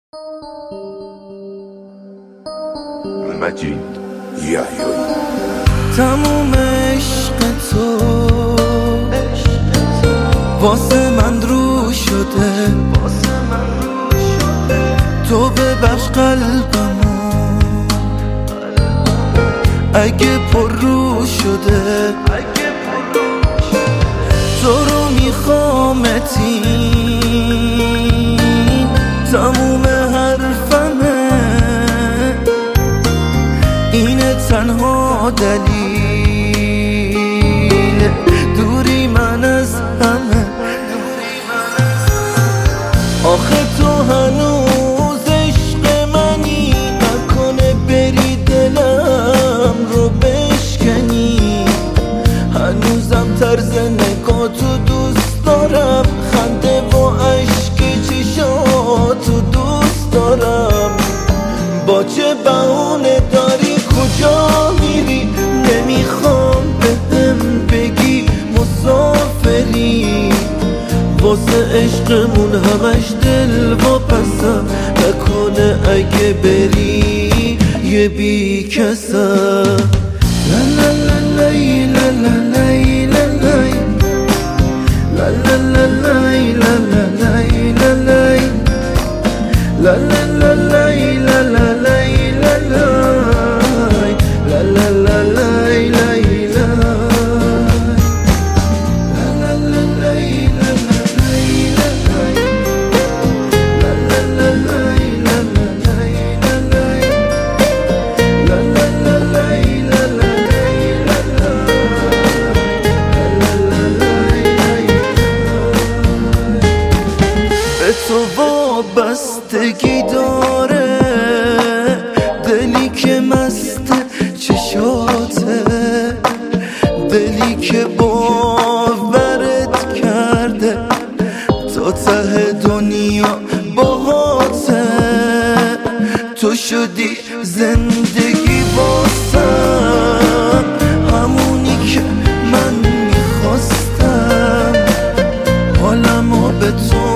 مجید یحیایی. تموم عشق تو واسه من رو شده، تو ببخش قلبمو اگه پر رو شده، تو رو میخوامتین تموم حرفمه، اینه تنها دلیل دوری من از همه. آخه تو هنوز عشق منی، نکنه بری دلم رو بشکنی. هنوزم طرز نگاه تو دوست دارم، خنده و عشق چشاتو دوست دارم. با چه بهونه داری کجا میری؟ نمیخوام بهم بگی مسافری، واسه عشقمون همش دل واپسم، نکنه اگه بری یه بی کسم. لا لا لا لای لا لا لای لا لای لا لا لا لای لا لا لای لا لای لا لا لا لای لا لا لای لا لای لا لا لا لای لای تو وابستگی داره، دلی که مست چشاته، دلی که باورت کرده تا ته دنیا باهاته. تو شدی زندگی واسم، همونی که من میخواستم، حالمو به تو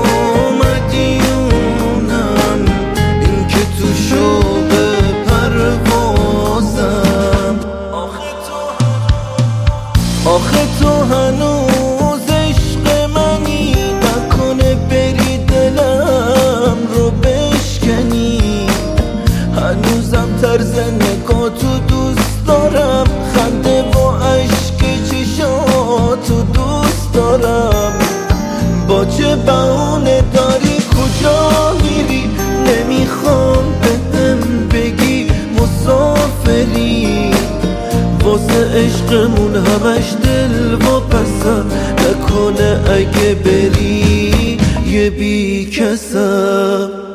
آخه تو هنوز عشق منی، نکنه بری دلم رو بشکنی. هنوزم طرز نگاه تو دوست دارم، خنده و عشق چشاتو دوست دارم. با چه بهونه داری کجا میری؟ نمیخوام بهم بگی مسافری، واسه عشقمون همش دل واپسم، نکنه اگه بری یه بی کسم.